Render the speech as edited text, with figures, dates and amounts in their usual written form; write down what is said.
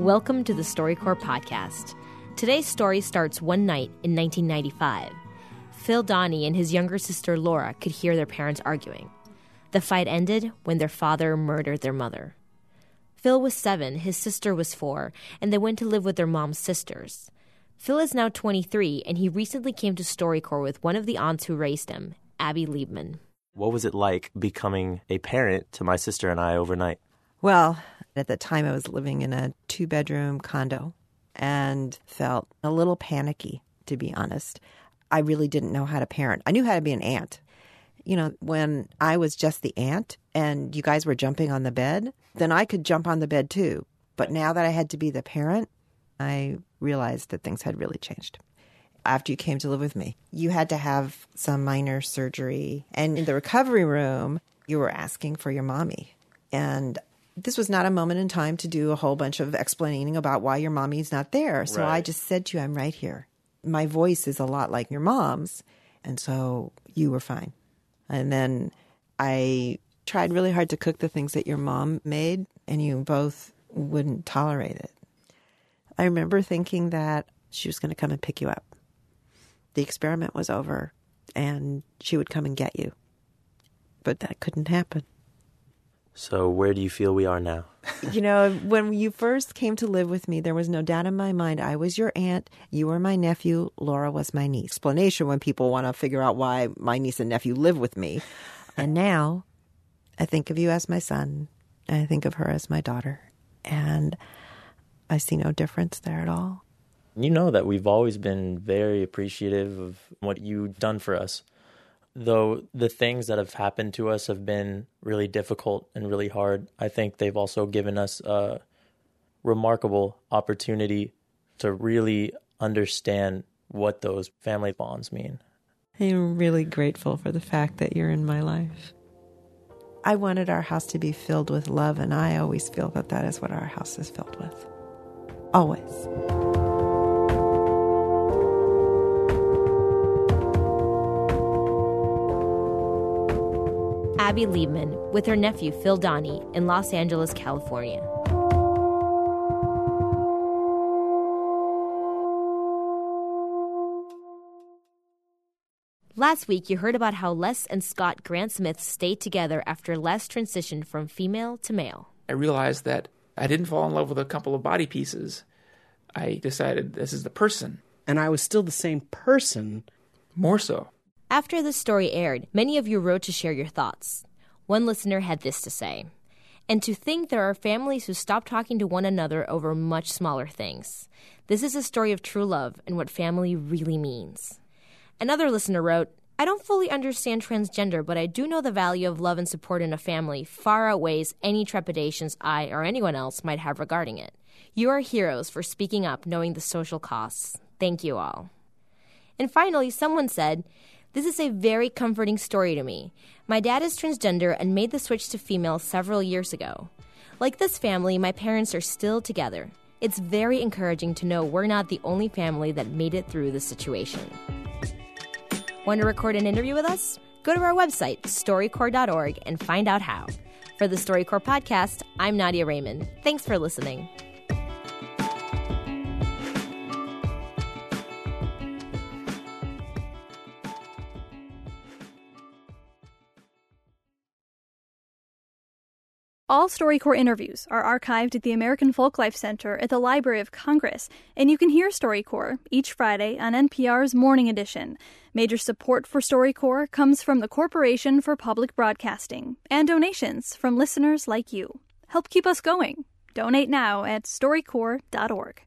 Welcome to the StoryCorps podcast. Today's story starts one night in 1995. Phil Donnie and his younger sister Laura could hear their parents arguing. The fight ended when their father murdered their mother. Phil was 7, his sister was 4, and they went to live with their mom's sisters. Phil is now 23, and he recently came to StoryCorps with one of the aunts who raised him, Abby Liebman. What was it like becoming a parent to my sister and I overnight? Well, at the time I was living in a 2-bedroom condo and felt a little panicky, to be honest. I really didn't know how to parent. I knew how to be an aunt. You know, when I was just the aunt and you guys were jumping on the bed, then I could jump on the bed too. But now that I had to be the parent, I realized that things had really changed. After you came to live with me, you had to have some minor surgery. And in the recovery room, you were asking for your mommy. And this was not a moment in time to do a whole bunch of explaining about why your mommy's not there. So I just said to you, I'm right here. My voice is a lot like your mom's. And so you were fine. And then I tried really hard to cook the things that your mom made, and you both wouldn't tolerate it. I remember thinking that she was going to come and pick you up. The experiment was over, and she would come and get you. But that couldn't happen. So where do you feel we are now? You know, when you first came to live with me, there was no doubt in my mind I was your aunt, you were my nephew, Laura was my niece. Explanation when people want to figure out why my niece and nephew live with me. And now I think of you as my son, and I think of her as my daughter. And I see no difference there at all. You know that we've always been very appreciative of what you've done for us. Though the things that have happened to us have been really difficult and really hard, I think they've also given us a remarkable opportunity to really understand what those family bonds mean. I'm really grateful for the fact that you're in my life. I wanted our house to be filled with love, and I always feel that that is what our house is filled with. Always. Abby Liebman with her nephew Phil Donnie in Los Angeles, California. Last week, you heard about how Les and Scott Grant Smith stayed together after Les transitioned from female to male. I realized that I didn't fall in love with a couple of body pieces. I decided this is the person. And I was still the same person. More so. After the story aired, many of you wrote to share your thoughts. One listener had this to say, "And to think there are families who stop talking to one another over much smaller things. This is a story of true love and what family really means." Another listener wrote, "I don't fully understand transgender, but I do know the value of love and support in a family far outweighs any trepidations I or anyone else might have regarding it. You are heroes for speaking up, knowing the social costs. Thank you all." And finally, someone said, "This is a very comforting story to me. My dad is transgender and made the switch to female several years ago. Like this family, my parents are still together. It's very encouraging to know we're not the only family that made it through this situation." Want to record an interview with us? Go to our website, storycorps.org, and find out how. For the StoryCorps podcast, I'm Nadia Raymond. Thanks for listening. All StoryCorps interviews are archived at the American Folklife Center at the Library of Congress, and you can hear StoryCorps each Friday on NPR's Morning Edition. Major support for StoryCorps comes from the Corporation for Public Broadcasting and donations from listeners like you. Help keep us going. Donate now at storycorps.org.